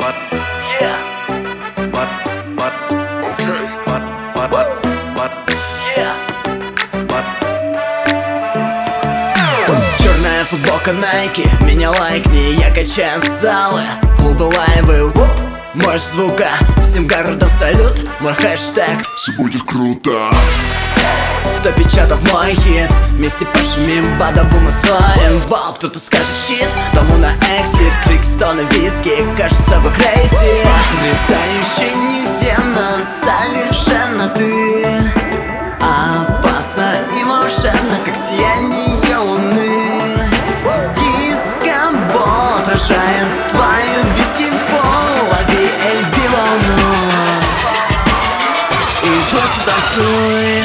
Черная футболка Nike, меня лайкни, я качаю залы, клубы, лайвы, мощь звука, всем городам салют, мой хэштег. Все будет круто. Кто печатал мой хит, вместе пошумим, бада-бум и строим бал. Кто-то скажет щит, тому на эксит, крик, стоны, виски, кажется вы крейси. Потрясающе, неземно, совершенно ты, опасно и волшебно, как сияние луны. Дискобол отражает твою beautiful, лови AB волну и просто танцуй.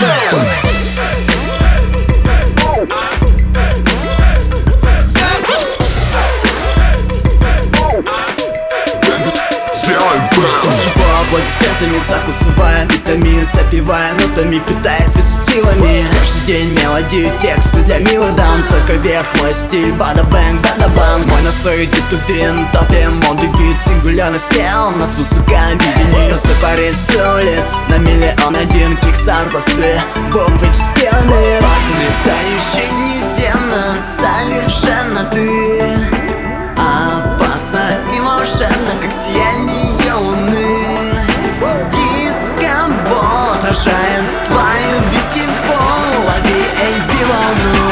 Аплодисментами закусывая, битами запивая нотами, питаясь светилами. Каждый день мелодию, тексты для милых дам, только вверх мой стиль, бада-бэнг, бада-бам. Мой настрой дитуфин, топим, моды гид, сингулярный скелл. Нас музыка объединит, нас парит с улиц на миллион один, кикстар, басы, бомбы сделаны. Потрясающе, неземно, совершенно ты, опасно и волшебно, как сияние луны. Дискобол отражает твою beautiful, лови AB волну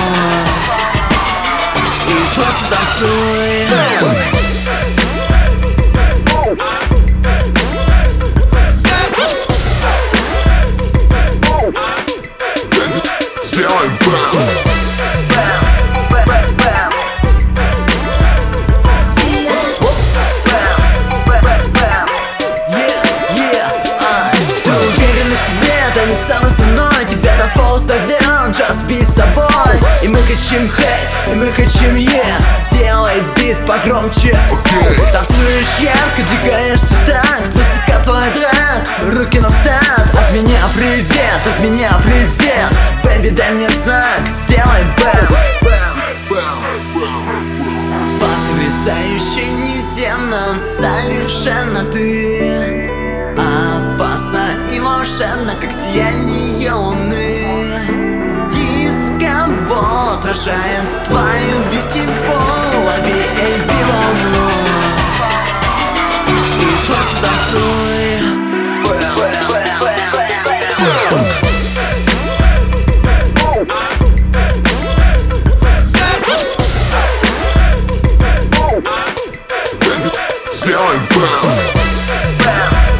и просто танцуй. Сделаем бэм. Танец самый со мной, тебя танцпол вставляет, just be собой. И мы кричим хей, и мы кричим yeah. Сделай бит погромче, танцуешь ярко, двигаешься так, музыка твой трек, руки на старт. От меня привет, от меня привет, бэби, дай мне знак, сделай бэм. Потрясающе, неземно, совершенно ты, опасно и волшебно, как сияние луны. Дискобол отражает твою beautiful, лови AB волну и просто танцуй. Сделаем бэм.